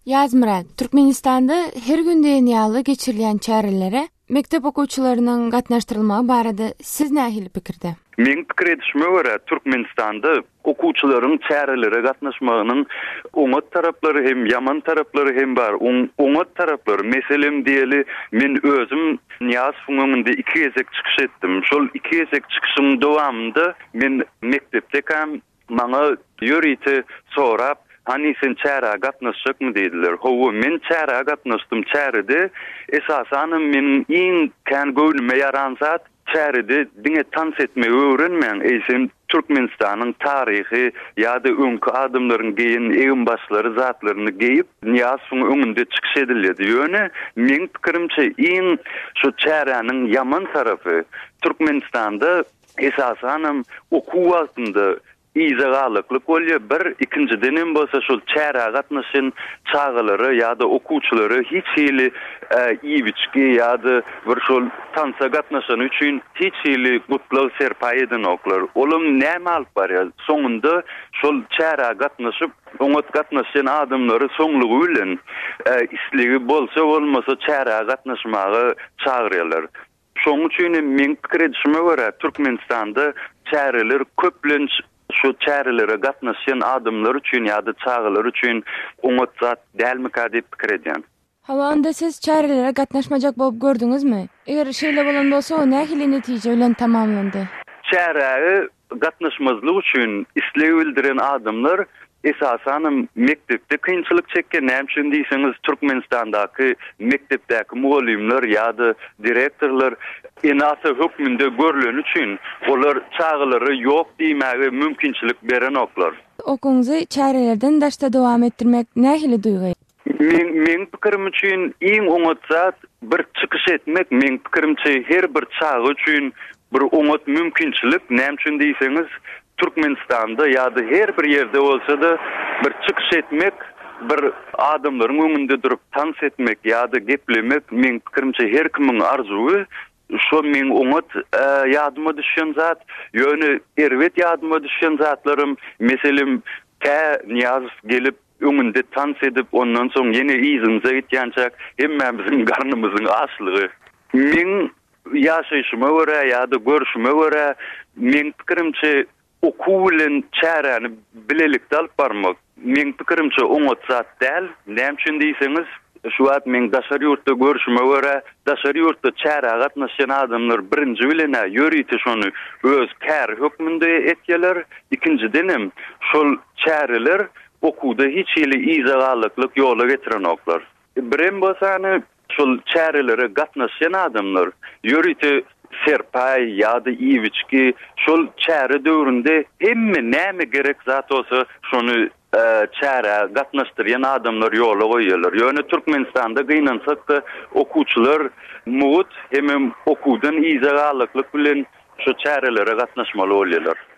Yazmırat, Türkmenistanda her gün ýaly geçirilen çärelere mektep okuwçylarynyň gatnaşdyrylmagy barada siz nähili pikirde? Men pikir edişime görä Türkmenistanda okuwçylaryň çärelere gatnaşmagynyň oňat taraplary hem ýaman taraplary hem bar. Oňat taraplary meselem diýeli men özüm Niýaz funumynda 2 gezek çykyş etdim. Şol 2 gezek çykyşyň dowamında men mektepdekam maňa ýörite sorap hani sen çäre gatnaşjakmy dediler. Howa men çäre gatnaşdym. Çärede esasan men iň kän göwnüme ýaransat çärede diňe tans etmegi öwrenmän. Eýsem Türkmenistanyň taryhy ýa-da öňkü adamlaryň geýin egin başlary zatlaryny geýip Niýaz funum öňünde çykyş edildi. Ýöne men pikirimçe iň şu çäräniň ýaman tarapy Türkmenistanda esasan okuw altynda İzagalıklık bolýar. Bir ikinciden bolsa şol çäre gatnaşyn çağılary ýa-da okuwçylary hiç hili iýbiçki ýa-da bir şol tansa gatnaşan üçin hiç hili gutlaw serpaý eden oklar. Olum näme alyp barýar? Soňunda şol çäre gatnaşyp oňat gatnaşan adamlary soňlugy bilen isligi bolsa bolmasa çäre gatnaşmagy çagyrýarlar. Şoň üçin men pikir edişime görä Türkmenistanda çäreler köplenç şu çärelere gatnaşan adamlar üçin ýa-da çağılar üçin oňat zat dälmika diýip pikir edýän. Hawa onda siz çärelere gatnaşmajak bolup gördüňizmi? Eger şeýle bolan bolsa o nähili netije bilen tamamlandy? Çäre gatnaşmazlyk üçin isleg bildiren adamlar esasan mektepde kynçylyk çekken. Näme diýseňiz Türkmenistandaky mektepdäki mugallimler ýa-da direktorlar enasa hökmünde görülen üçin olar çağılary ýok diýmäge mümkinçilik beren oklar. Okuňyzy çärelerden daşda dowam etdirmek nähili duýgy? Men pikirim üçin iň oňat zat bir çykyş etmek. Men pikirimçe her bir çağı üçin bir oňat mümkinçilik. Näme üçin diýseňiz Türkmenistanda ýa-da her bir ýerde bolsa da bir çykyş etmek, bir adamlaryň öňünde durup tans etmek ýa-da geplemek men pikirimçe her kimiň arzuwy. Şo men oňat ýadyma düşen zat, ýöne erwet ýadyma düşen zatlarym meselem Niýaz gelip öňünde tans edip ondan soň ýene iýzimize gitýänçak hemmemizin garnymyzyň açlygy. Men ýaşaýşyma görä ýa-da görüşime görä men pikirimçe okuw bilen çäreni bilelikde alyp barmak. Men pikirimçe oňat zat däl. Näme üçin diýseňiz şu wagt men daşary ýurtda görüşime görä daşary ýurtda çäre gatnaşan adamlar birinji bilen ýörite şonu öz kär hökmünde etýärler. İkinciden şol çäreler okuwda hiç hili izagalyklyk ýola getiren oklar. Birem bolsa şol çärelere gatnaşan adamlar ýörite serpaý ýa-da iýbiçki şol çäre döwründe hemme näme gerek zat olsa şonu çäre gatnaşdyrýan adamlar ýola goýýarlar. Ýöne Türkmenistanda gynansak da okuwçylar mugut hem okuwdan izagalyklyk bilen şu çärelere gatnaşmaly bolýarlar.